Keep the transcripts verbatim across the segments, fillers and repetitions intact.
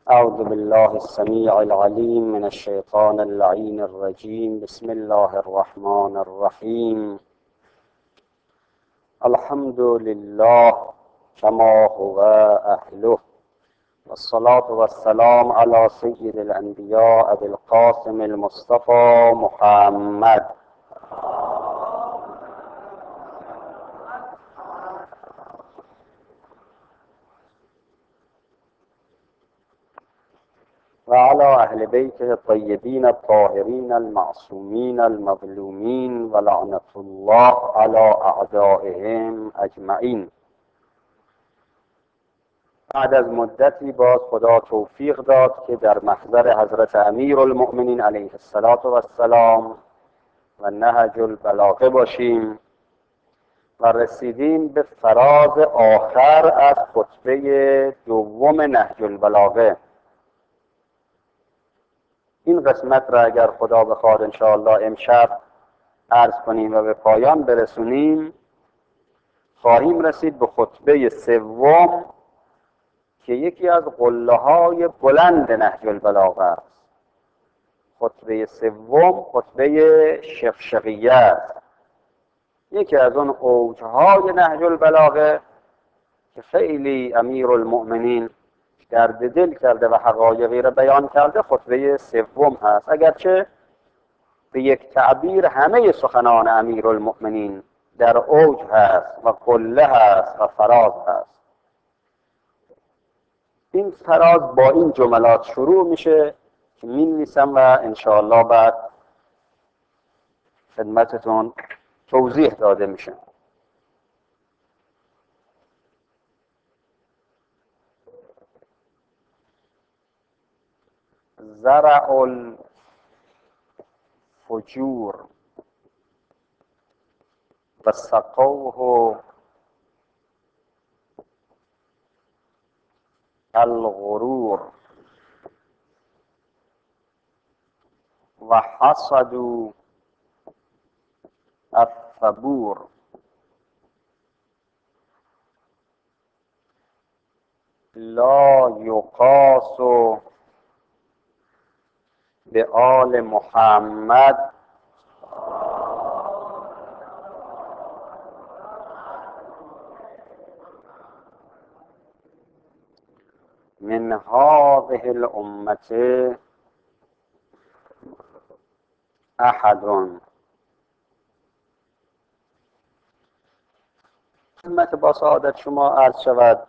أعوذ بالله السميع العليم من الشيطان اللعين الرجيم. بسم الله الرحمن الرحيم. الحمد لله كما هو أهله، والصلاة والسلام على سيد الأنبياء أبي القاسم المصطفى محمد. وعلى أهل بيته الطيبين الطاهرين المعصومين المظلومين، ولعنة الله على أعدائهم أجمعين. بعد از مدتی باز خدا توفیق داد که در محضر حضرت امیرالمؤمنین علیه السلام و نهج البلاغه باشیم و رسیدیم به فراز آخر از خطبه دوم نهج البلاغه. این قسمت را اگر خدا بخواد انشاءالله امشب عرض کنیم و به پایان برسونیم، خواهیم رسید به خطبه سوم که یکی از قله های بلند نهج البلاغه است. خطبه سوم خطبه شقشقیه است، یکی از اون اوجهای نهج البلاغه که خیلی امیرالمؤمنین درد دل کرده و حقایقی را بیان کرده. خطبه سوم هست، اگرچه به یک تعبیر همه سخنان امیرالمؤمنین در اوج هست و قله هست و فراز هست. این فراز با این جملات شروع میشه که می نویسم و انشاءالله بعد خدمتتون توضیح داده میشه. زرع الفجور و سقوه الغرور و حصدوا الثبور لا یقاس به آل محمد من هذه الامة احد. خدمت با سعادت شما عرض شود،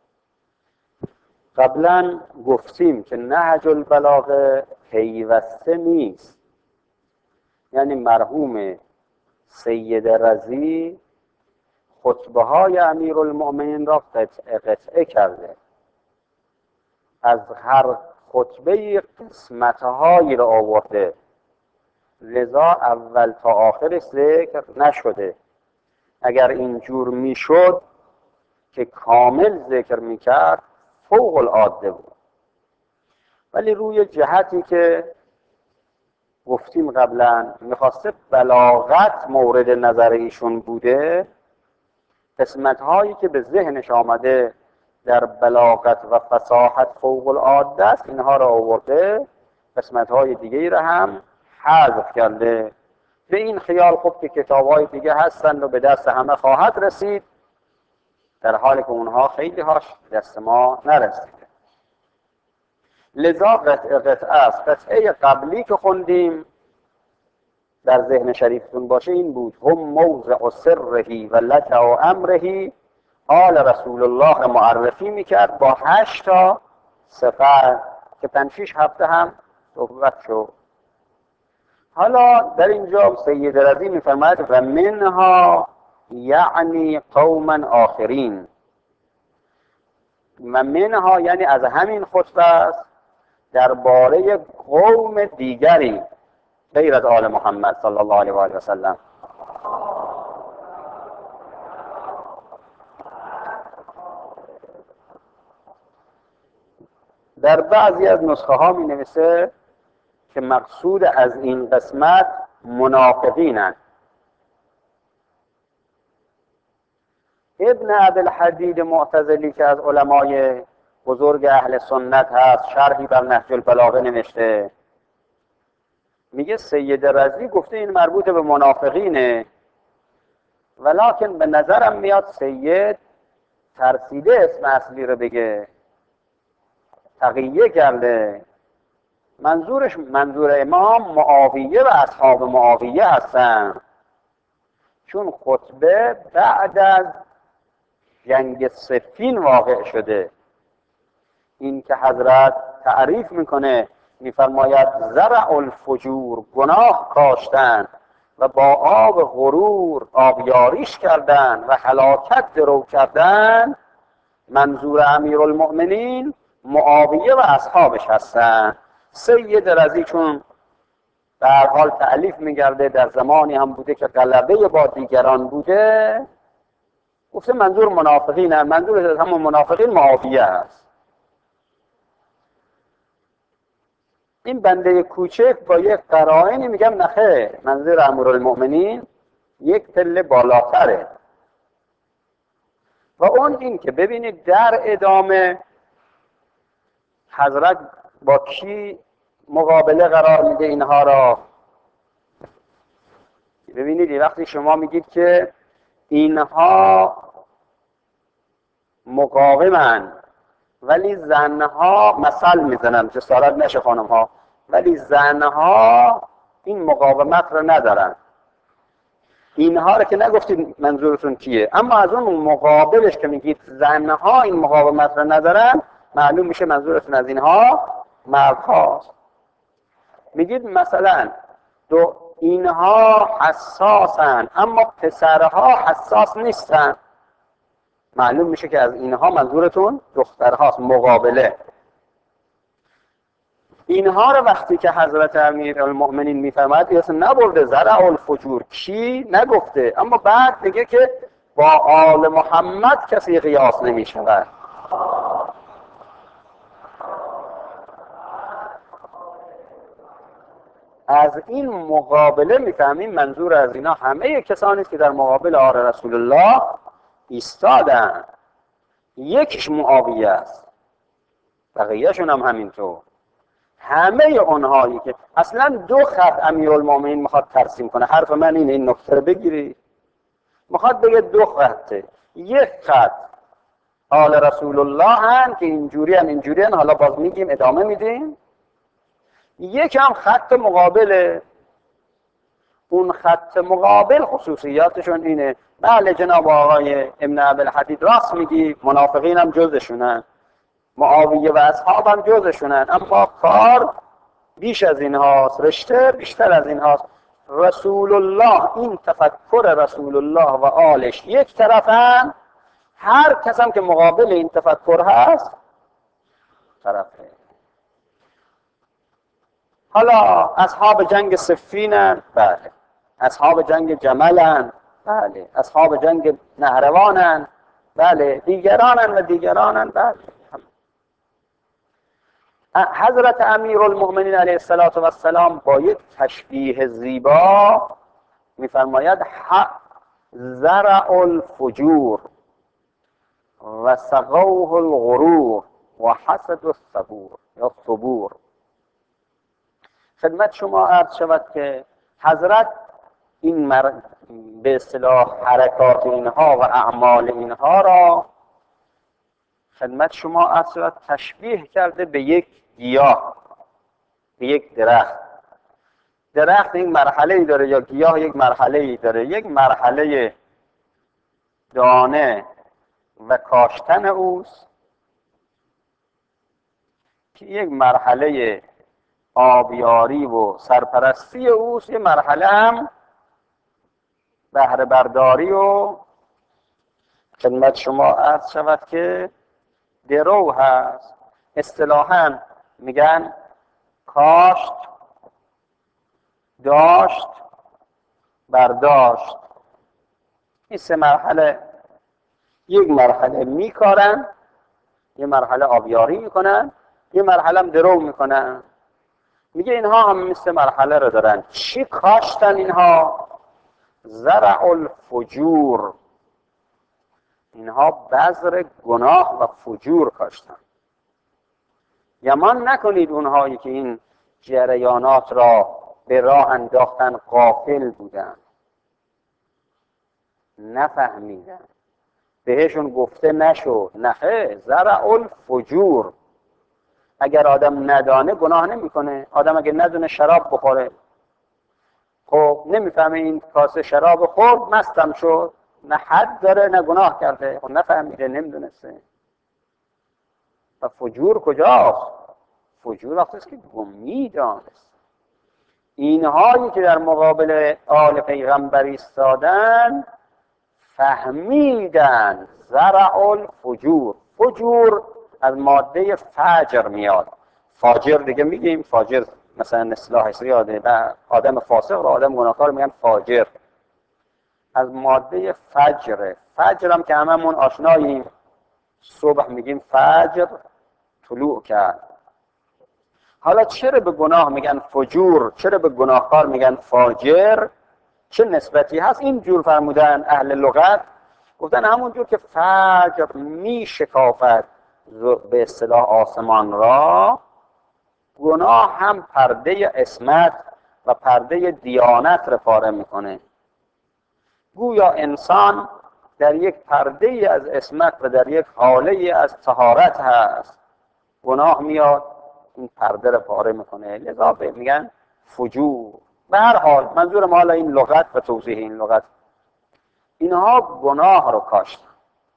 قبلا گفتیم که نهج البلاغه پیوسته نیست، یعنی مرحوم سید رضی خطبه های امیرالمؤمنین را قطعه قطعه کرده، از هر خطبه قسمتهایی را آورده، لذا اول تا آخرش ذکر نشده. اگر اینجور میشد که کامل ذکر میکرد فوق العاده بود، ولی روی جهتی که گفتیم قبلا میخواسته بلاغت مورد نظر ایشون بوده، قسمت هایی که به ذهنش آمده در بلاغت و فصاحت فوق العاده است اینها را آورده، قسمت های دیگه را هم حذف کرده. به این خیال خب که کتاب های دیگه هستند و به دست همه خواهد رسید، در حالی که اونها خیلی هاش دست ما نرسیده. لذا قطعه قطعه است. قطعه قبلی که خوندیم در ذهن شریفتون باشه این بود: هم موضع سرهی و لجع امرهی. آل رسول الله معرفی میکرد با هشت تا صفت که پنج شش هفته هم صحبت شد. حالا در اینجا سید رضی میفرماید و منها یعنی قوما آخرین، و منها یعنی از همین خطبه است درباره قوم دیگری غیر از آل محمد صلی الله علیه و آله و سلم. در بعضی از نسخه ها می نویسه که مقصود از این قسمت منافقینند. ابن ابی الحدید معتزلی که از علمای بزرگ اهل سنت هست، شرحی بر نهج البلاغه نوشته. میگه سید رضی گفته این مربوط به منافقینه، ولکن به نظرم میاد سید ترسیده اسم اصلی رو بگه، تقیه کرده. منظورش منظور امام معاویه و اصحاب معاویه هستن، چون خطبه بعد از جنگ صفین واقع شده. این که حضرت تعریف میکنه، میفرماید زرع الفجور، گناه کاشتن و با آب غرور آبیاریش کردن و هلاکت درو کردن، منظور امیرالمؤمنین معاویه و اصحابش هستن. سید رضی چون به هر حال تألیف میگرده، در زمانی هم بوده که غلبه با دیگران بوده، گفته منظور منافقین هم، منظور از همون منافقین معاویه هست. این بنده کوچک با یک قرائنی میگم نخیر، منظور امیرالمؤمنین یک پله بالاتره. و اون این که ببینید در ادامه حضرت با کی مقابله قرار میده اینها را. ببینید وقتی شما میگید که اینها مقاومن ولی زنها، مثل میزنم جسارت نشه خانم ها، ولی زنها این مقاومت رو ندارن. اینها رو که نگفتید منظورتون کیه، اما از اون مقابلش که میگید زنها این مقاومت رو ندارن، معلوم میشه منظورتون از اینها مردهاست. میگید مثلا دو اینها حساسن اما پسرها حساس نیستن، معلوم میشه که از اینها منظورتون دخترهاست، مقابله. اینها رو وقتی که حضرت امیرالمؤمنین میفرماید اصلا نبرده زرع الفجور کی نگفته، اما بعد میگه که با آل محمد کسی قیاس نمیشود. از این مقابله میفهمیم منظور از اینا همه کسانی که در مقابل آل رسول الله ایستادن. یکیش معاویه است، بقیه‌شون هم همینطور. همه اونهایی که اصلا دو خط امیرالمؤمنین میخواد ترسیم کنه، حرف من اینه، این نکته رو بگیری، میخواد بگه دو خطه. یک خط آل رسول الله هن که اینجوری هن اینجوری هن، حالا باز میگیم ادامه میدیم. یک هم خط مقابله. اون خط مقابل خصوصیاتشون اینه، بله جناب آقای ابن ابوالحدید راست میگی، منافقین هم جزشونن، معاویه و اصحاب هم جزشونن، اما کار بیش از این هاست، رشته بیشتر از این هاست. رسول الله، این تفکر رسول الله و آلش یک طرفن، هر کس هم که مقابل این تفکر هست طرفه. حالا اصحاب جنگ صفینن، بله. اصحاب جنگ جملن، بله. اصحاب جنگ نهروانن، بله. دیگرانن و دیگرانن، بله. حضرت امیرالمؤمنین علیه السلام با یک تشبیه زیبا میفرماید زرع الفجور و سقوه الغرور و حسد الصبور یا صبور. خدمت شما عرض شود که حضرت این مر... به اصطلاح حرکات اینها و اعمال اینها را خدمت شما عرض شود تشبیه کرده به یک گیاه، به یک درخت. درخت یک مرحله ای داره یا گیاه یک مرحله ای داره. یک مرحله دانه و کاشتن اوست که یک مرحله آبیاری و سرپرستی اوست، یک مرحله هم بهره برداری و خدمت شما عرض شود که درو هست. اصطلاحاً میگن کاشت، داشت، برداشت. این سه مرحله، یک مرحله میکارن، یک مرحله آبیاری میکنن، یک مرحله هم درو میکنن. میگه اینها هم مثل مرحله رو دارن. چی کاشتن اینها؟ زرع الفجور، اینها بذر گناه و فجور کاشتن. گمان نکنید اونهایی که این جریانات را به راه انداختن غافل بودن، نفهمیدن، بهشون گفته نشد. نخه زرع الفجور. اگر آدم ندانه گناه نمیکنه. آدم اگر ندونه شراب بخوره، خب نمیفهمه این کاسه شراب خورد مستم شد، نه حد داره نه گناه کرده، خب نفهمیده، نمیدونسته. و فجور کجاست؟ فجور وقتی است که میدانست. اینهایی که در مقابل آل پیغمبر ایستادن فهمیدن زرع الفجور. فجور از ماده فجر میاد. فاجر دیگه میگیم، فاجر مثلا اصطلاح زیاده و آدم فاسق و آدم گناهکار میگن فاجر. از ماده فجر. فجر هم که هممون آشناییم، صبح میگیم فجر طلوع کرد. حالا چرا به گناه میگن فجور، چرا به گناهکار میگن فاجر؟ چه نسبتی هست؟ این جور فرمودن اهل لغت، گفتن همون جور که فجر میشکافد به اصطلاح آسمان را، گناه هم پرده عصمت و پرده دیانت را پاره میکنه. گویا انسان در یک پرده از عصمت و در یک حاله از طهارت هست، گناه میاد این پرده را پاره میکنه، لذا میگن فجور. به هر حال منظور ما حالا این لغت و توضیح این لغت، اینها گناه رو کاشتن.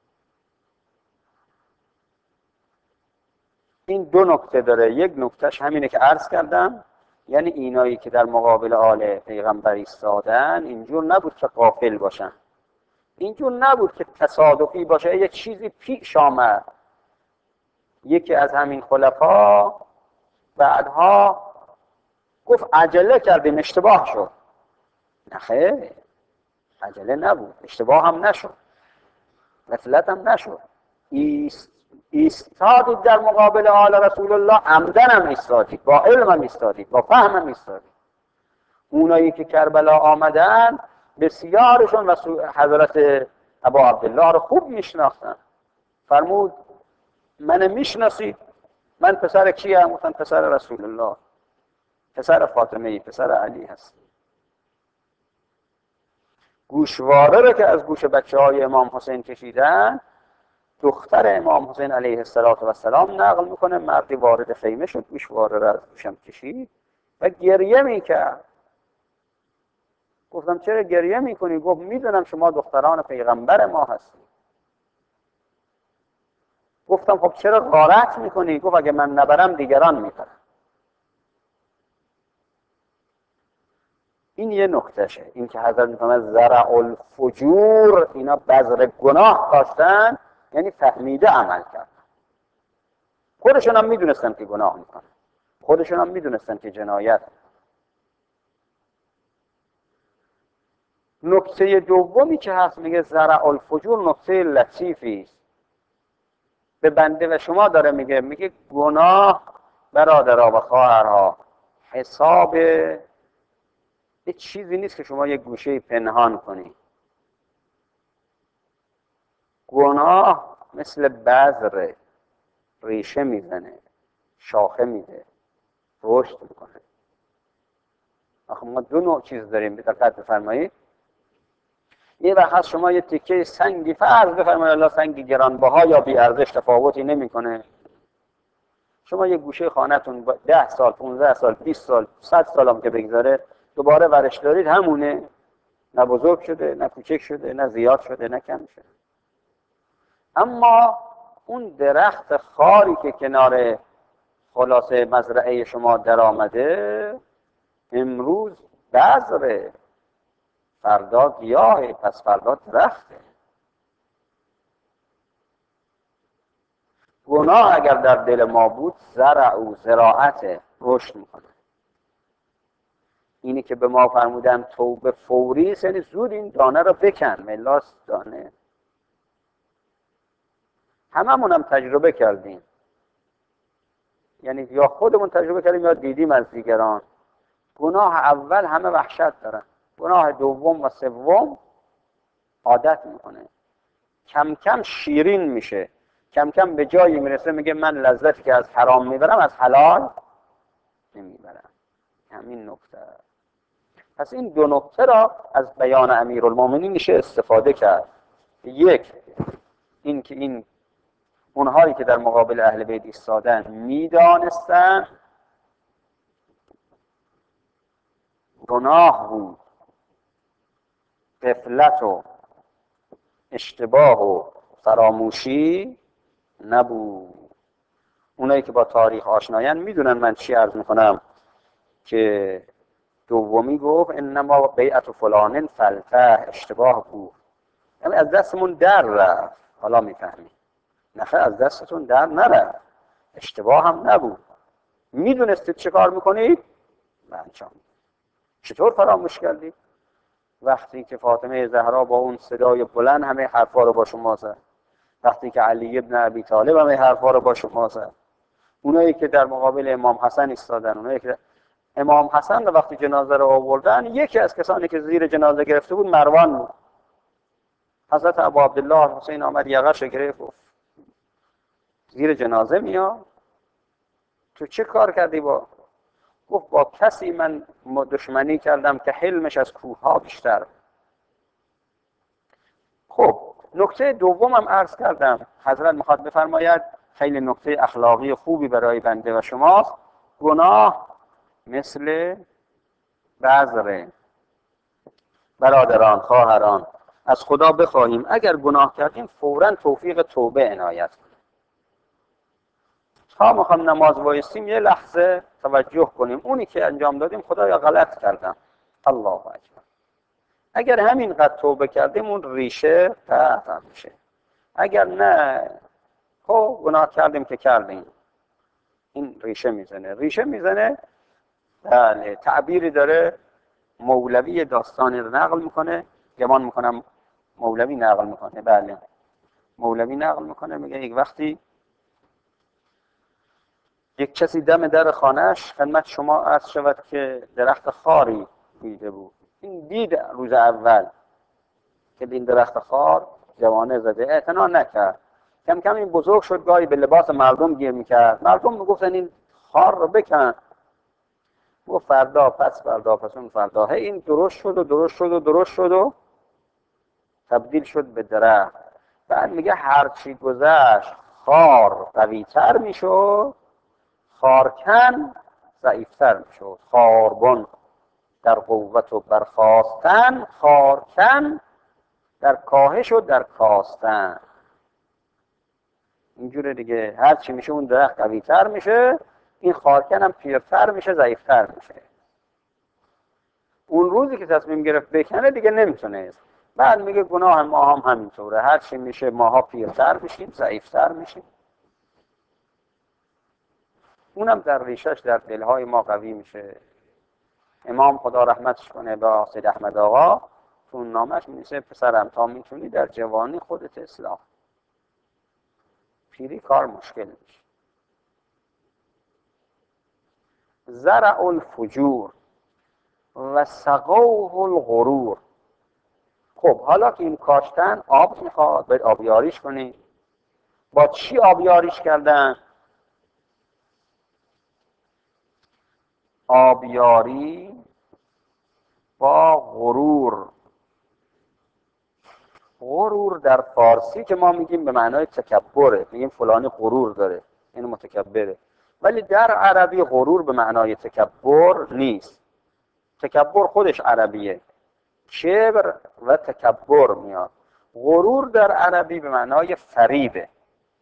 این دو نکته داره. یک نکتهش همینه که عرض کردم، یعنی اینایی که در مقابل آل پیغمبر ایستادن اینجور نبود که غافل باشن، اینجور نبود که تصادفی باشه یک چیزی پیش آمد. یکی از همین خلفا بعدها گفت عجله کردیم اشتباه شد. نخیر، عجله نبود، اشتباه هم نشد، غفلت هم نشد. ایست ایستادید در مقابل آل رسول الله، عمدن هم ایستادید، با علم هم ایستادید، با فهم هم ایستادید. اونایی که کربلا آمدن بسیارشون حضرت ابا عبدالله رو خوب میشناختن. فرمود من میشناسید؟ من پسر کیم؟ گفتن پسر رسول الله، پسر فاطمه ای، پسر علی هست. گوشواره رو که از گوش بچه های امام حسین کشیدن، دختر امام حسین علیه السلام نقل میکنه مردی وارد خیمه شد، گوشواره رو از گوشم کشید و گریه میکرد. گفتم چرا گریه میکنی؟ گفت میدونم شما دختران پیغمبر ما هستی. گفتم خب چرا غارت میکنی؟ گفت اگه من نبرم دیگران میبرن. این یه نکتهشه، این که حضرت میفرماید زرع الفجور، اینا بذر گناه کاشتن، یعنی فهمیده عمل کردن. خودشون هم میدونستن که گناه میکنن، خودشون هم میدونستن که جنایت. نکته دومی که هست میگه زرع الفجور، نکته لطیفی است به بنده و شما داره میگه. میگه گناه برادرها و خواهرها حساب یه چیزی نیست که شما یه گوشه پنهان کنی. گناه مثل بذر، ریشه میزنه، شاخه میده، رشد میکنه. آخه ما دو نوع چیز داریم، دقت بفرمایید. یه وقت هست شما یه تیکه سنگی، فرض بفرمایید الله سنگی گرانبها یا بی ارزش تفاوتی نمیکنه، شما یه گوشه خانه‌تون ده سال، پانزده سال، بیست سال، صد سال هم که بگذاره دوباره ورش دارید، همونه. نه بزرگ شده، نه کوچک شده، نه زیاد شده، نه کم شده. اما اون درخت خاری که کنار خلاصه مزرعه شما در آمده، امروز بذره، فردا گیاهه، پس فردا درخته. گناه اگر در دل ما بود، زرع و زراعت رشد میکنه. اینی که به ما فرمودن توبه فوری، یعنی زود این دانه رو بکن، ملاس دانه. هممون هم تجربه کردیم، یعنی یا خودمون تجربه کردیم یا دیدیم از دیگران. گناه اول همه وحشت دارن، گناه دوم و سوم عادت میکنه، کم کم شیرین میشه. کم کم به جایی میرسه میگه من لذتی که از حرام میبرم از حلال نمیبرم. همین نکته. پس این دو نکته را از بیان امیرالمومنین میشه استفاده کرد. یک، این که این اونهایی که در مقابل اهل بیت ایستادن میدانستن گناه بود، غفلت و اشتباه و فراموشی نبود. اونایی که با تاریخ آشنایان میدونن من چی عرض میکنم که دومی گفت انما بیعت فلان فلته، اشتباه بود، یعنی از دستمون در رفت. حالا میفهمی نخه از دستتون در نرفت، اشتباه هم نبود، میدونستید چه کار میکنید و انجام. چطور فراموش کردید؟ وقتی که فاطمه زهرا با اون صدای بلند همه حرفا رو با شما زد، وقتی که علی ابن ابی طالب همه حرفا رو با شما زد، اونایی که در مقابل امام حسن ایستادن، اونایی که امام حسن رو وقتی جنازه رو آوردن، یکی از کسانی که زیر جنازه گرفته بود مروان بود. حضرت ابو عبدالله حسین آمد یقه‌شو گرفت، گفت زیر جنازه میاد؟ تو چه کار کردی؟ با گفت با کسی من دشمنی کردم که حلمش از کوه‌ها بیشتر. خب نکته دومم عرض کردم، حضرت میخواد بفرماید خیلی نکته اخلاقی خوبی برای بنده و شماست. گناه مثل بذره. برادران، خواهران، از خدا بخواهیم اگر گناه کردیم فوراً توفیق توبه عنایت کنیم. تا میخوام نماز وایسیم یه لحظه توجه کنیم اونی که انجام دادیم خدایا غلط کردم، الله اکبر. اگر همینقدر توبه کردیم اون ریشه قطع میشه. اگر نه خب گناه کردیم که کردیم، این ریشه میزنه ریشه میزنه بله. تعبیری داره مولوی داستانی رو نقل میکنه، گمان میکنم مولوی نقل میکنه، بله مولوی نقل میکنه، میگه یک وقتی یک کسی دم در خانهش خدمت شما عرض شود که درخت خاری دیده بود. این دید روز اول که این درخت خار جوانه زده، اعتنا نکرد. کم کم این بزرگ شد، گاهی به لباس مردم گیر میکرد. مردم میگفتن این خار رو بکن. گفت فردا پس فردا پس اون فردا هی این درست شد و درست شد و درست شد و تبدیل شد به درخت. بعد میگه هرچی گذشت خار قوی‌تر میشد، خارکن ضعیفتر میشد. خاربن در قوت و برخاستن، خارکن در کاهش و در کاستن. اینجوره دیگه، هر چی میشه اون درخت قوی‌تر میشه، این خارکن هم پیرتر میشه، ضعیفتر میشه. اون روزی که تصمیم گرفت بکنه دیگه نمیتونه. بعد میگه گناه ما هم همینطوره، هر چی میشه ماها پیرتر میشیم، ضعیفتر میشیم. اونم در ریشش در دلهای ما قوی میشه. امام خدا رحمتش کنه با سید احمد آقا تو اون نامش میشه پسرم تا میتونی در جوانی خودت اصلاح، پیری کار مشکل میشه. زرع الفجور و سقوه الغرور. خب حالا که این کاشتن آب میخواد، باید آبیاریش کنی. با چی آبیاریش کردن؟ آبیاری با غرور. غرور در فارسی که ما میگیم به معنای تکبره، میگیم فلانی غرور داره، اینو متکبره. ولی در عربی غرور به معنای تکبر نیست. تکبر خودش عربیه، کبر و تکبر میاد. غرور در عربی به معنای فریبه.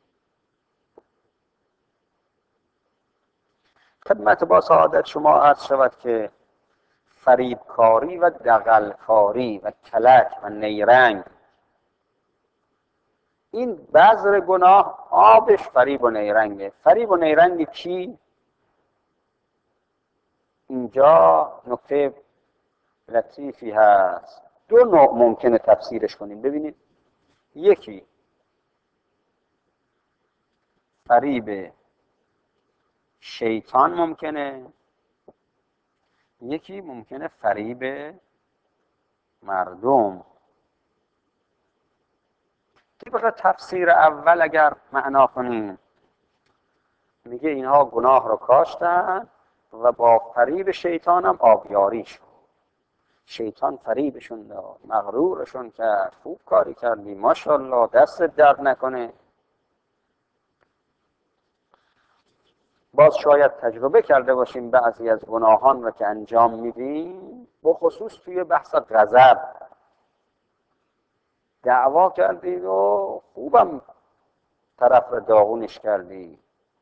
خدمت با سعادت شما عرض شود که فریبکاری و دغلکاری و کلک و نیرنگ، این بذر گناه آبش فریب و نیرنگه. فریب و نیرنگ کی؟ اینجا نکته لطیفی هست، دو نوع ممکنه تفسیرش کنیم. ببینید، یکی فریب شیطان ممکنه، یکی ممکنه فریب مردم. طبق تفسیر اول اگر معنا کنیم، میگه اینها گناه رو کاشتن و با فریب شیطان هم آبیاری شد. شیطان فریبشون داد، مغرورشون کرد، خوب کاری کردی، ماشاءالله، دستت درد نکنه. باز شاید تجربه کرده باشیم بعضی از گناهان رو که انجام میدیم، بخصوص توی بحث غضب دعوا کردید و خوبم طرف رو داغونش کردی،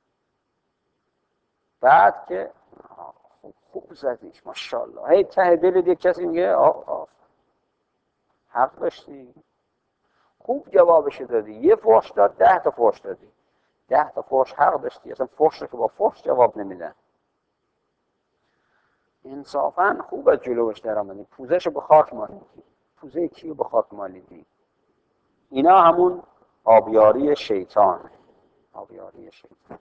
بعد که خوب, خوب زدیش ماشاءالله، هی ته دل یک کسی میگه آه آه حق داشتی، خوب جوابش دادی، یه فحش داد ده تا فحش دادی، ده تا فحش حق داشتی، اصلا فحش رو که با فحش جواب نمیدن. انصافا خوب از جلوش در آمدی، پوزش رو به خاک مالیدی. پوزه کیو به خاک مالیدی؟ اینا همون آبیاری شیطان، آبیاری شیطان.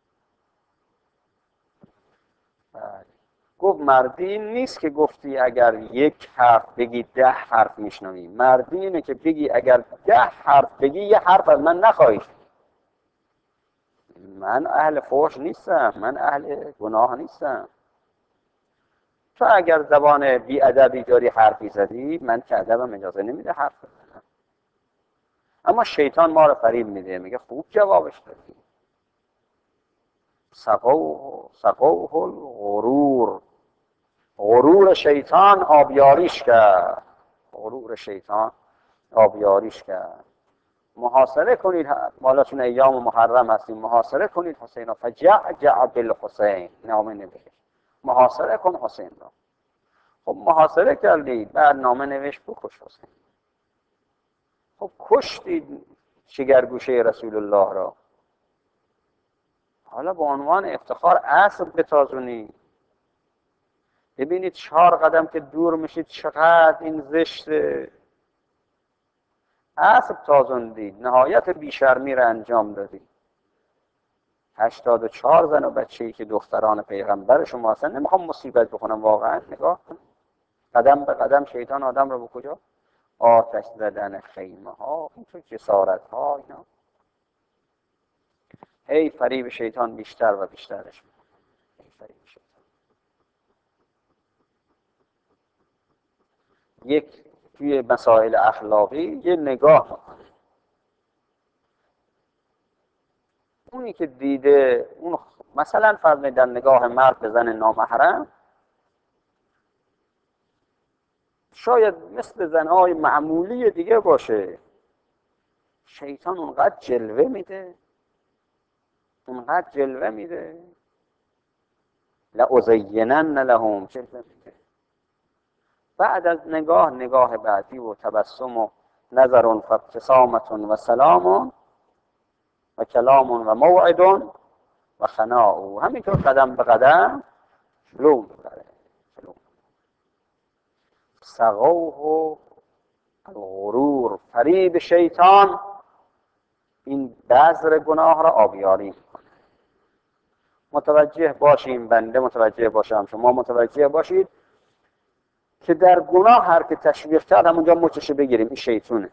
بله. گفت مردی نیست که گفتی اگر یک حرف بگی ده حرف میشنوی، مردی اینه که بگی اگر ده حرف بگی یه حرف از من نخواهی. من اهل فحش نیستم، من اهل گناه نیستم. تو اگر زبان بی ادبی داری حرفی زدی، من که ادبم اجازه نمیده حرف بزنم. اما شیطان ما رو فریب میده، میگه خوب جوابش دادی. سقوه سقوه الغرور، غرور شیطان آبیاریش کرد، غرور شیطان آبیاریش کرد. محاصره کنید، مالا چون ایام محرم هستیم، محاصره کنید حسین را، فجعجع بالحسین، نامه نوشت محاصره کن حسین را. خب محاصره کردید، بعد نامه نوشت بکش حسین. خب کشتید شگرگوشه رسول الله را، حالا به عنوان افتخار اسب بتازونید. ببینید چهار قدم که دور میشید چقدر این زشته. اسب تازوندید، نهایت بیشرمی را انجام دادید. هشتاد و چهار زن و بچه‌ای که دختران پیغمبر شما هستن، نمیخوام مصیبت بکنم واقعا، نگاه کن قدم به قدم شیطان آدم رو به کجا؟ آتش زدن خیمه ها، اینطور جسارت ها، اینا هی فریب شیطان بیشتر و بیشترش میکنه. هی فریب شیطان. یک توی مسائل اخلاقی یه نگاه میکنه، اونی که دیده اون مثلا فرض نگاه مرد به زن نامحرم شاید مثل زنهای معمولی دیگه باشه، شیطان اونقدر جلوه میده، اونقدر جلوه میده، لأزینن لهم، جلوه میده. بعد از نگاه نگاه بعدی و تبسم و نظر و ابتسامت و سلام و کلام و موعد و خناء، همینطور قدم به قدم جلو میبره. سقوه الغرور، فریب شیطان این بذر گناه را آبیاری میکنه. متوجه باشیم، بنده متوجه باشم، شما متوجه باشید که در گناه هر که تشویق کرد همونجا مچش بگیریم، این شیطونه.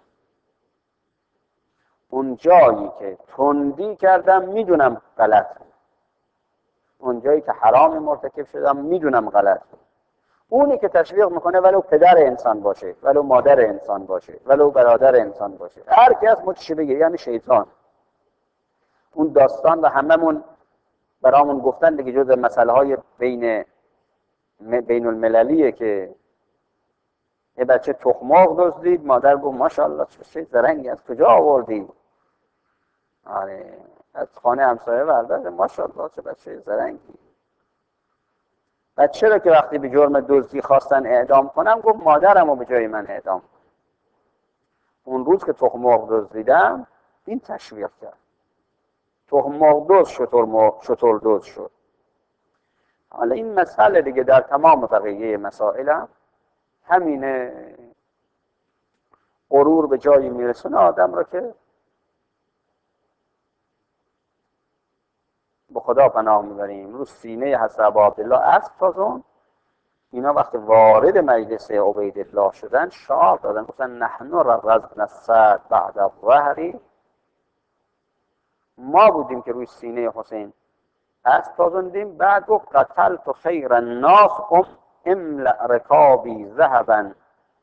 اون جایی که تندی کردم میدونم غلط، اون جایی که حرام مرتکب شدم میدونم غلط، اونی که تشویق میکنه ولو پدر انسان باشه، ولو مادر انسان باشه، ولو برادر انسان باشه، هر کی از مچش بگیره یعنی شیطان. اون داستان و هممون برامون گفتن دیگه، جز مسئله های بین بین المللیه که یه بچه تخماق دزدید، مادر گفت ماشاءالله چه زرنگی، از کجا آوردی؟ آره از خانه همسایه برداشت، ماشاءالله چه بچه زرنگی. بچه رو که وقتی به جرم دزدی خواستن اعدام کنم گفت مادرمو به جای من اعدام. اون روز که تخماق دزدیدم این تشویق کرد، تخماق دزد شتر شتر دزد شد. حالا این مسئله دیگه در تمام بقیه مسائل همینه، غرور به جایی میرسونه آدم رو که به خدا پناه میبریم. رو سینه حضرت ابا عبدالله اسب تازون، اینا وقتی وارد مجلس عبیدالله شدن شعار دادن، گفتن نحن رغزنا السعد بعد الظهر، ما بودیم که روی سینه حسین اسب تازندیم. بعد گفت قتلت خیر الناس ام املأ رکابی ذهبا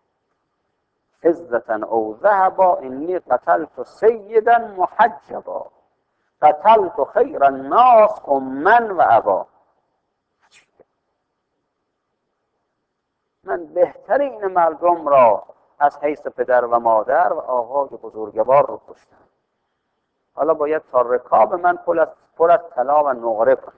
فضة او ذهبا انی قتلت سیدا محجبا قتلت خیر الناس امن و ابا. من بهترین مردم را از حیث پدر و مادر و آقای بزرگوار رو کشتم. حالا باید تا رکاب من پر از پر از طلا و نقره کنم.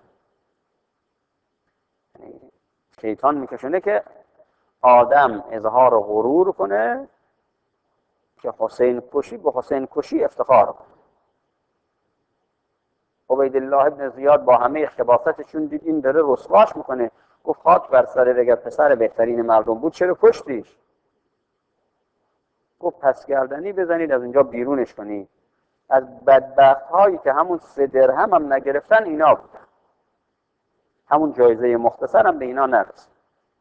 شیطان میکشونه که آدم اظهار غرور کنه که حسین کشی به حسین کشی افتخار کنه. عبیدالله ابن زیاد با همه اختباساتشون دید این داره رسواش میکنه، گفت خاک بر سرت، اگر پسر بهترین مردم بود چرا کشتیش؟ گفت پس گردنی بزنید از اینجا بیرونش کنید. از بدبخت هایی که همون سه درهم هم نگرفتن اینا بودن، همون جایزه مختصر هم به اینا نرسید.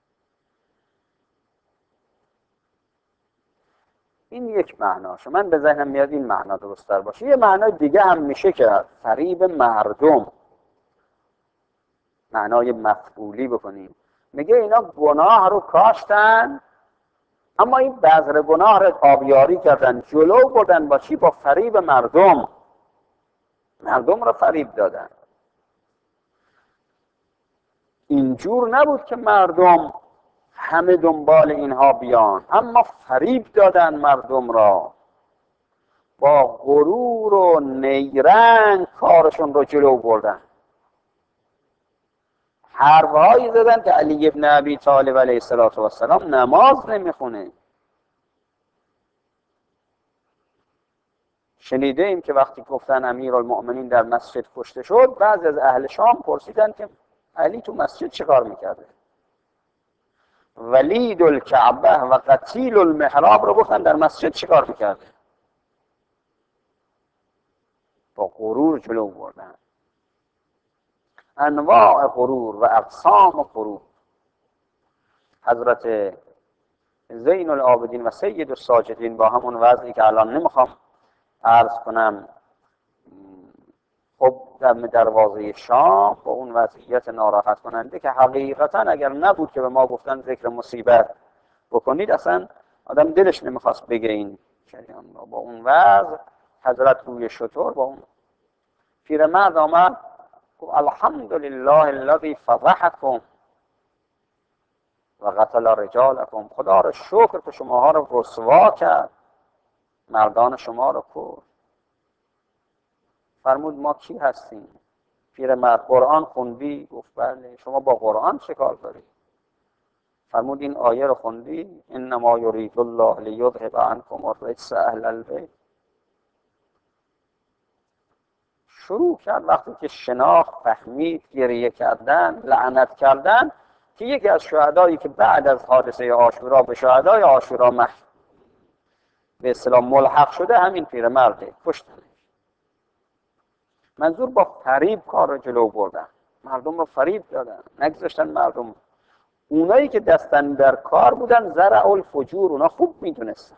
این یک معناشه. من به ذهنم میاد این معنا درست‌تر باشه. یه معنای دیگه هم میشه که فریب مردم، معنای مفعولی بکنیم. میگه اینا گناه رو کاشتن اما این بذر گناه رو آبیاری کردن، جلو بردن با چی؟ با فریب مردم. مردم رو فریب دادن. اینجور نبود که مردم همه دنبال اینها بیان، اما فریب دادن مردم را، با غرور و نیرنگ کارشون رو جلو بردن. حرفهایی زدن که علی ابن ابی طالب علیه السلام نماز نمیخونه. شنیده ایم که وقتی گفتن امیرالمؤمنین در مسجد کشته شد، بعضی از اهل شام پرسیدن که علی تو مسجد چه کار میکرده؟ ولید الکعبه و قتیل المحراب رو گفتن در مسجد چه کار میکرده؟ با غرور جلو بردن. انواع غرور و اقسام غرور. حضرت زین العابدین و سید الساجدین با همون وضعی که الان نمیخوام عرض کنم، خب در دروازه شام با اون وضعیت ناراحت کننده که حقیقتا اگر نبود که به ما گفتن ذکر مصیبت بکنید، اصلا آدم دلش نمیخواست بگه این شریعان را. با اون وضع حضرت روی شطور با اون پیرمرد آمد گفت الحمدلله الذی فضحکم و قتل رجالکم. خدا را شکر که شماها را رسوا کرد، مردان شما را کشت. فرمود ما کی هستیم؟ پیرمرد قرآن خوندی؟ گفت بله. شما با قرآن چه کار دارید؟ فرمود این آیه رو خوندی؟ انما یرید الله لیذهب عنکم الرجس اهل البیت. شروع کرد وقتی که شناخت، فهمید، گریه کردن، لعنت کردن که یکی از شهدایی که بعد از حادثه عاشورا به شهدای عاشورا مح به اصطلاح ملحق شده همین پیرمرده، کشتن. منظور با فریب کار رو جلو بردن، مردم رو فریب دادن، نگذاشتن مردم. اونایی که دستن در کار بودن زرع الفجور، اونا خوب میدونستن،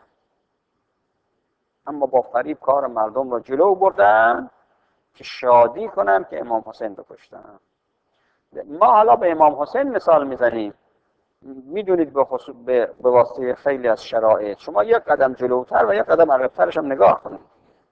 اما با فریب کار مردم رو جلو بردن که شادی کنن که امام حسین رو کشتن. ما حالا به امام حسین مثال میزنیم، میدونید به, خصوص به, به واسطه خیلی از شرایط شما یک قدم جلوتر و یک قدم عقب‌ترش هم نگاه کنید.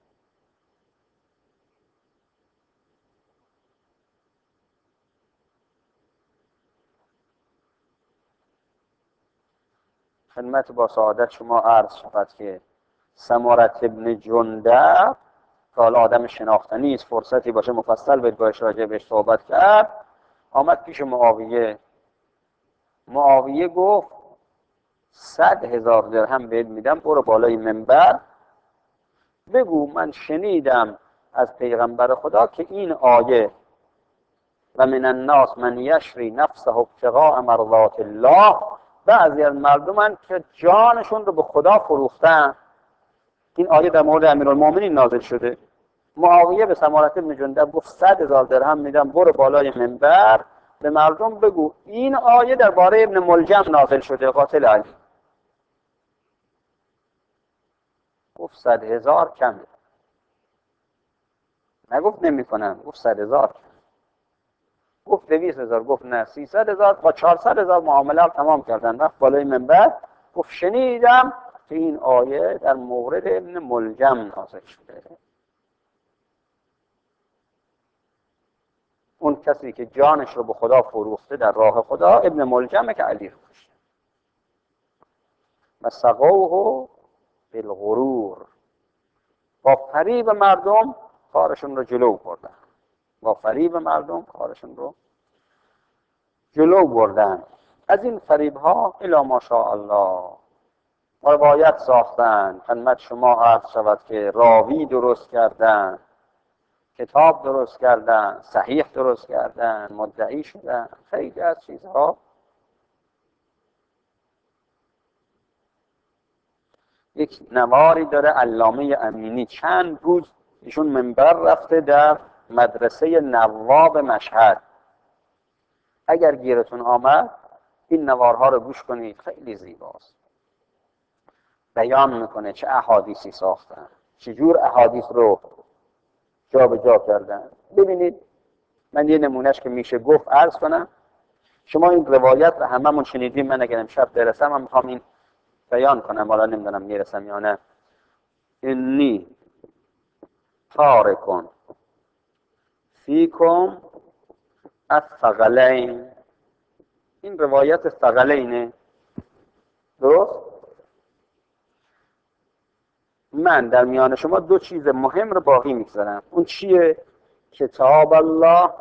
خدمت با سعادت شما عرض شود که سمرة ابن جندب که حالا آدم شناختنی است، فرصتی باشه مفصل باید باش راجع بهش صحبت کرد، آمد پیش معاویه. معاویه گفت صد هزار درهم بهت میدم، برو بالای منبر بگو من شنیدم از پیغمبر خدا که این آیه و من الناس من یشری نفسه ابتغاء مرضات الله، بعضی از مردمن که جانشون رو به خدا فروختن. این آیه در مورد امیرالمومنین نازل شده. معاویه به سمرة بن جندب گفت صد هزار درهم میدم، برو بالای منبر به مردم بگو این آیه درباره ابن ملجم نازل شده قاتل علی. گفت صد هزار کمه. نگفت نمی کنم، گفت صد هزار. گفت دویست هزار، گفت نه سیصد هزار. با چهارصد هزار معامله تمام کردن. رفت بالای منبر گفت شنیدم که این آیه در مورد ابن ملجم نازل شده. اون کسی که جانش رو به خدا فروخته در راه خدا ابن ملجمه که علی رو کشته. و سقوه بالغرور، با فریب مردم کارشون رو جلو بردن. با فریب مردم کارشون رو جلو بردن. از این فریب ها الی ماشاءالله روایت ساختن، خدمت شما عرض شود که راوی درست کردن، کتاب درست کردن، صحیح درست کردن، مدعی شدن، خیلی از چیزها. یک نواری داره علامه امینی، چند روز ایشون منبر رفته در مدرسه نواب مشهد. اگر گیرتون آمد این نوارها رو گوش کنید، خیلی زیباست. بیان میکنه چه احادیثی ساختن، چجور احادیث رو جا به جا کردن. ببینید من یه نمونهش که میشه گفت عرض کنم. شما این روایت رو هممون شنیدیم. من اگر امشب برسم من میخوام این بیان کنم، حالا نمیدونم میرسم یا نه. انی تارکون فیکم الثقلین. این روایت ثقلینه، درست؟ من در میان شما دو چیز مهم رو باقی میگذارم. اون چیه؟ کتاب الله.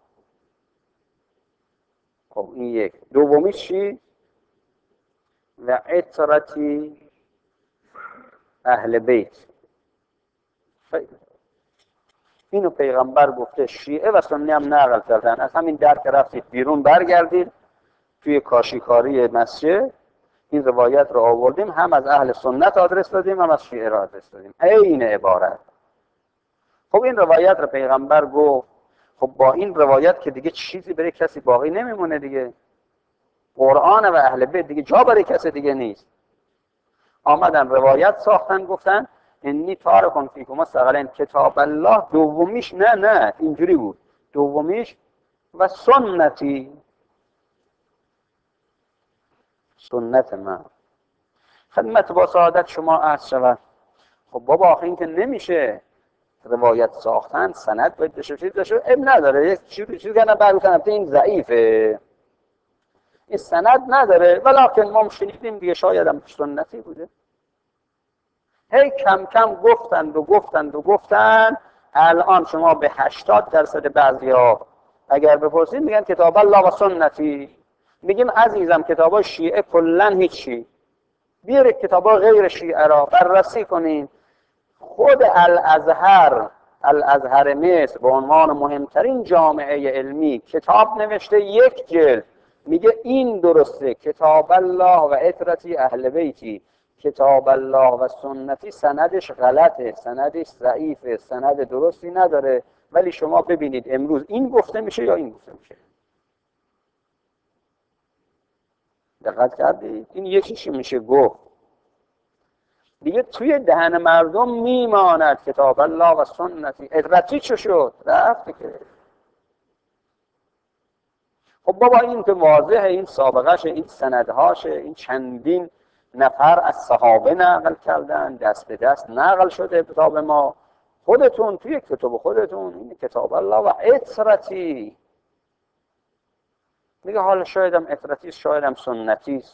خب این یک. دومی چی؟ و عطرتی اهل بیت. خیلی. اینو پیغمبر گفته، شیعه و سنی هم نقل کردن. از همین در که رفتید بیرون برگردید توی کاشیکاری مسجد این روایت رو آوردیم، هم از اهل سنت آدرس دادیم هم از شیعه را آدرس دادیم. عین عبارت. خب این روایت رو پیغمبر گفت. خب با این روایت که دیگه چیزی برای کسی باقی نمیمونه دیگه. قرآن و اهل بیت دیگه جا برای کسی دیگه نیست. آمدن روایت ساختن گفتن انی تارکون فیکم الثقلین کتاب الله. دومیش نه نه اینجوری بود. دومیش و سنتی، سنت من. خدمت با سعادت شما عرض شود. خب بابا آخه این که نمیشه روایت ساختن، سند باید داشته چیز داشته. اب نداره یک چیزی چیزی کنم بعد کنم این ضعیفه، این سند نداره، ولکن ما شنیدیم دیگه، شاید هم سنتی بوده. هی کم کم گفتند و گفتند و گفتند. الان شما به هشتاد درصد بعضیا اگر بپرسید میگن کتاب الله و سنتی. میگیم عزیزم کتابای شیعه کلا هیچی. بیارید کتابای غیر شیعه را بررسی کنین. خود الازهر الازهر مصر به عنوان مهمترین جامعه علمی کتاب نوشته، یک جلد، میگه این درسته کتاب الله و عطرتی اهل بیتی، کتاب الله و سنتی سندش غلطه، سندش ضعیفه، سند درستی نداره. ولی شما ببینید امروز این گفته میشه یا این گفته میشه. دقت کردید؟ این یکیش میشه گفت دیگه توی دهن مردم میماند کتاب الله و سنتی. عطرتی چه شد؟ رفت که. خب بابا این که واضحه، این سابقهشه، این سندهاشه، این چندین نفر از صحابه نقل کردن، دست به دست نقل شده کتاب ما. خودتون توی کتاب خودتون این کتاب الله و عطرتی. میگه حالا شایدم عطرتی، شایدم سنتی،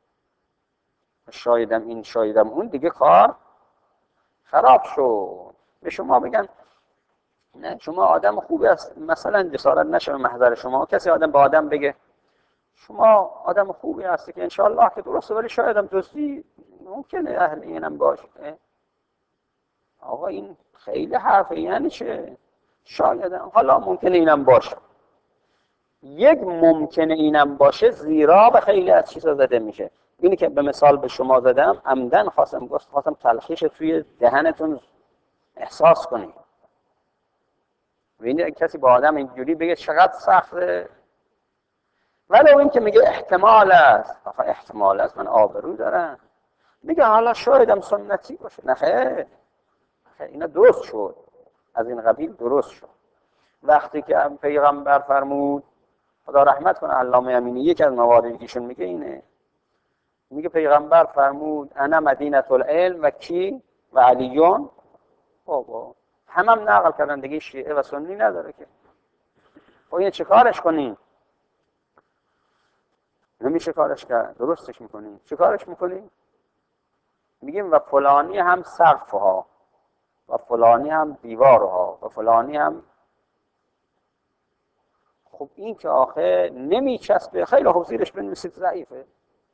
شایدم این شایدم اون، دیگه کار خراب شد. به شما بگن نه شما آدم خوبی هست، مثلا جسارت نشه به محضر شما کسی آدم با آدم بگه شما آدم خوبی هستی که انشاءالله که درسته، ولی شاید هم دوستی ممکنه اهل اینم باشه. آقا این خیلی حرفه. یعنی چه؟ شاید هم. حالا ممکنه اینم باشه. یک ممکنه اینم باشه زیرا به خیلی از چیزا زده میشه. اینی که به مثال به شما زدم عمدن خواستم گفت خواستم تلخیش توی دهنتون احساس کنید. ببینید کسی با آدم اینجوری بگه چقدر سخته، ولو این که میگه احتمال است، آخه احتمال است، من آبرو دارم. میگه حالا شایدم سنتی باشه. نه خیر، اینا درست شد، از این قبیل درست شد. وقتی که پیغمبر فرمود، خدا رحمت کنه علامه امینی، یک از مواردی که ایشون میگه اینه، میگه پیغمبر فرمود انا مدینه العلم و کی و علیون. بابا هم هم نقل کردن دیگه، شیعه و سنی نداره که. خب این چه کارش کنیم؟ نمیشه کارش کرد. درستش میکنیم. چه کارش میکنیم؟ میگیم و فلانی هم سقفها و فلانی هم دیوارها و فلانی هم. خب این که آخه نمیچسبه. خیلی خوب زیرش بنویسید ضعیفه.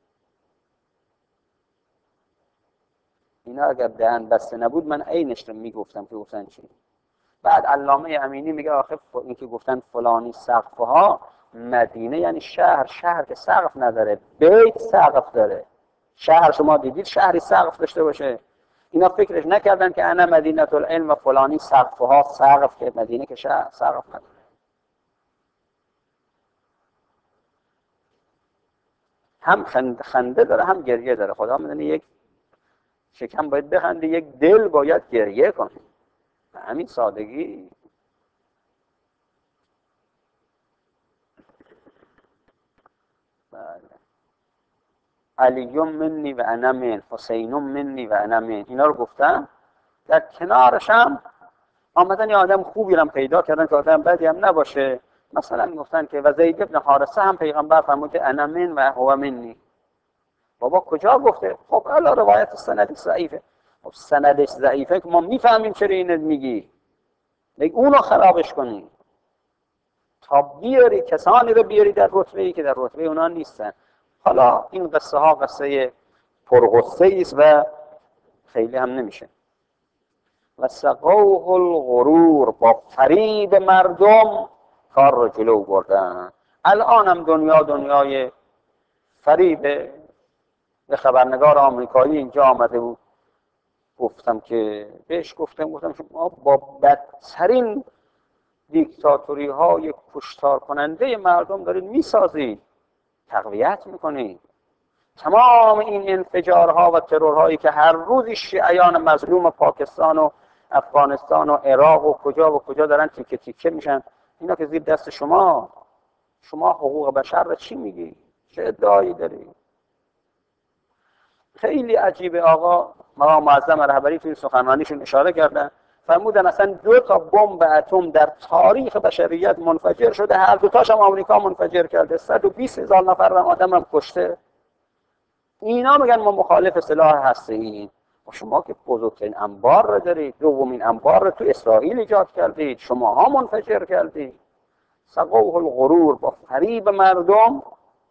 اینا اگر دهن بسته نبود من عینش رو میگفتم که گفتن چی. بعد علامه امینی میگه آخه این که گفتن فلانی سقفها، مدینه یعنی شهر. شهر که سقف نداره، بیت سقف داره. شهر شما دیدید شهری سقف داشته باشه؟ اینا فکرش نکردن که انا مدینه العلم و فلانی سقفها، سقف که مدینه که شهر سقف نداره. هم خنده داره هم گریه داره. خدا میدونه یک شکم باید بخنده، یک دل باید گریه کنه. به همین سادگی. بله. علیون منی و انا من، حسینون منی و انا من، اینا رو گفتم. در کنارش هم آمدن یه آدم خوبی رو پیدا کردن که آدم بدی هم نباشه. مثلا گفتن که و زید ابن حارثه هم پیغمبر فرمود انا من و هو منی. بابا کجا گفته؟ خب الا روایت سندش ضعیفه. خب سندش ضعیفه که ما میفهمیم چرا اینو میگی. دیگه اونو خرابش کنی تا بیاری کسانی رو بیاری در رتبه‌ای که در رتبه اونا نیستن. حالا این قصه ها قصه پرغصه است و خیلی هم نمیشه. و سقوه الغرور، با فریب مردم کار رو جلو بردن. الان هم دنیا دنیای فریب. به خبرنگار آمریکایی اینجا آمده بود، گفتم که بهش گفتم گفتم شما با بدترین دیکتاتوری های کشتار کننده مردم دارید میسازید، تقویت میکنید. تمام این انفجارها و ترورهایی که هر روز شیعیان مظلوم پاکستان و افغانستان و عراق و کجا و کجا دارن تیکه تیکه میشن، اینا که زیر دست شما. شما حقوق بشر رو چی میگی؟ چه ادعایی داری؟ خیلی عجیبه. آقا مقام معظم رهبری توی سخنرانیشون اشاره کردن، فرمودن اصلا دو تا بمب اتم در تاریخ بشریت منفجر شده، هر دو تاش هم آمریکا منفجر کرده، صد و بیست هزار نفر آدم هم کشته. اینا میگن ما مخالف سلاح هسته‌ای. و شما که بزرگترین انبار رو دارید، دومین انبار رو تو اسرائیل ایجاد کردید، شماها منفجر کردید. سقوه الغرور، با فریب مردم.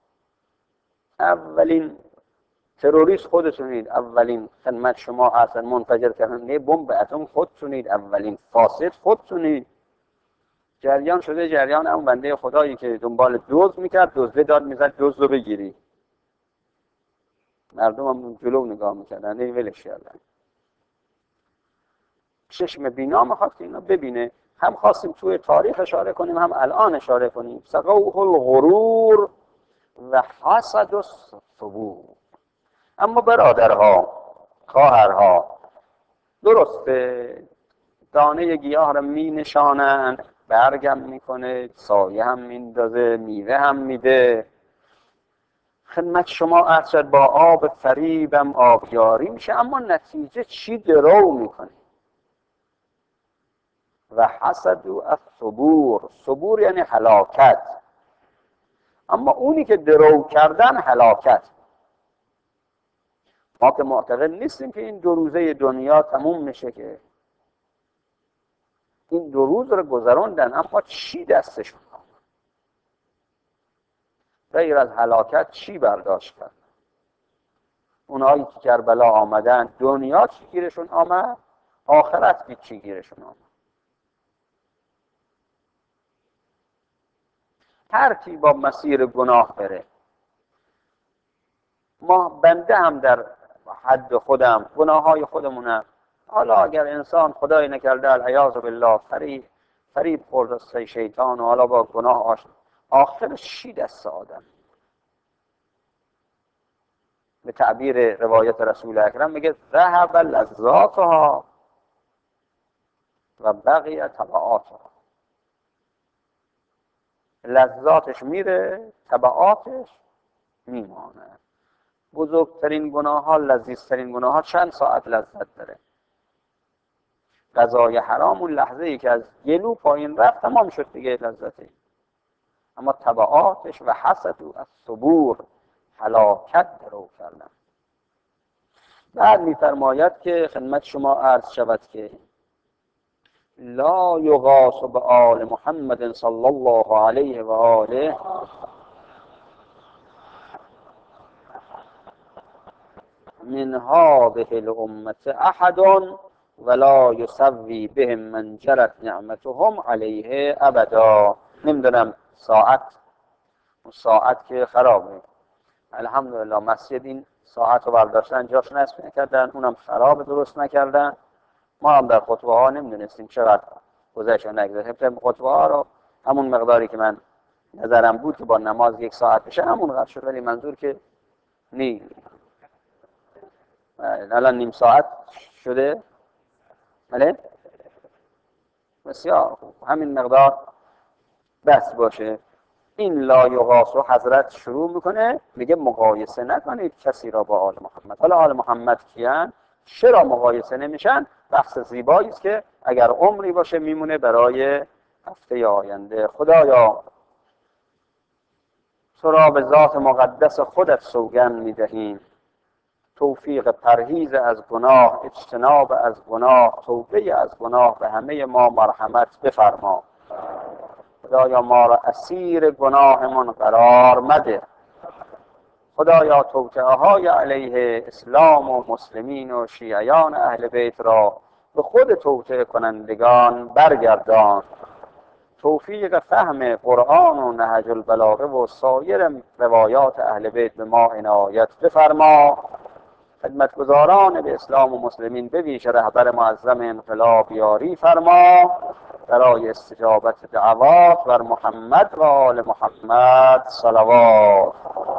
اولین تروریست خودتونید، اولین خدمت شما اصلا منفجر کردن بمب اتم خودتونید، اولین فاسد خودتونید. جریان شده جریان اون بنده خدایی که دنبال دزد میکرد، دزده داد میزد دزد رو بگیری. مردم هم جلو نگاه میکردن، نه ولش کردن. چشم بینا میخواد که اینا ببینه. هم خواستیم توی تاریخ اشاره کنیم هم الان اشاره کنیم. سقوه الغرور و حسد الصبور. اما برادرها، خواهرها، درسته دانه گیاه را می نشانند، برگم میکنه، سایه هم میندازه، میوه هم میده. خدمت شما عرض شد با آب فریبم آبیاری میشه، اما نتیجه چی درو میکنه؟ و حسد و الصبور. صبور یعنی هلاکت. اما اونی که درو کردن هلاکت. ما که معتقد نیستیم که این دو روزه دنیا تموم میشه، که این دو روز رو گذراندن، اما چی دستشون آمد؟ غیر از هلاکت چی برداشت کرد؟ اونایی که کربلا آمدن، دنیا چی گیرشون آمد؟ آخرت که چی گیرشون آمد؟ هر کی با مسیر گناه بره، ما بنده هم در حد خودم، گناه های خودمونم. حالا اگر انسان خدای نکرده العیاذ بالله فریب فریب خورد از شیطان و حالا با گناه آشنا آخرش چی دست آدم؟ به تعبیر روایت رسول اکرم میگه ذهب لذاتها و بقیه تبعاتها. لذاتش میره، تبعاتش میمانه. بزرگترین گناه ها، لذیذترین گناه ها چند ساعت لذت داره. غذای حرام اون لحظه ای که از گلو پایین رفت تمام شد دیگه لذته. اما تبعاتش و حسد و از صبور هلاکت درو کردن. بعد میفرماید که خدمت شما عرض شود که لا یغاث بآل محمد صلی الله علیه و آله من هذه الامه احد ولا یسوی بهم من جرت نعمتهم علیه ابدا. نمیدونم ساعت ساعت که خرابه، الحمدلله مسجد این ساعت رو برداشتن جاش نصب نکردن، اونم خراب درست نکردن. ما هم در خطبه ها نمیدونستیم چقدر گذشت و نگذشت. خطبه ها رو همون مقداری که من نظرم بود که با نماز یک ساعت بشه همون قدر شد، ولی منظور که نی الان نیم ساعت شده. بله بسیار خوب، همین مقدار بس باشه. این لا یغاث رو حضرت شروع میکنه میگه مقایسه نکنید کسی را با آل محمد. حالا آل محمد کیان؟ چرا مقایسه نمیشن؟ بحث زیبایی است که اگر عمری باشه میمونه برای هفته آینده. خدایا تو را به ذات مقدس خودت سوگند میدهیم، توفیق پرهیز از گناه، اجتناب از گناه، توبه از گناه به همه ما مرحمت بفرما. خدایا ما را اسیر گناهمان قرار مده. خدایا توطئه های علیه اسلام و مسلمین و شیعیان اهل بیت را به خود توطئه کنندگان برگردان. توفیق فهم قرآن و نهج البلاغه و سایر روایات اهل بیت به ما عنایت بفرما. خدمتگزاران به اسلام و مسلمین به ویژه رهبر معظم انقلاب یاری فرما برای استجابت دعوات بر محمد و آل محمد صلوات.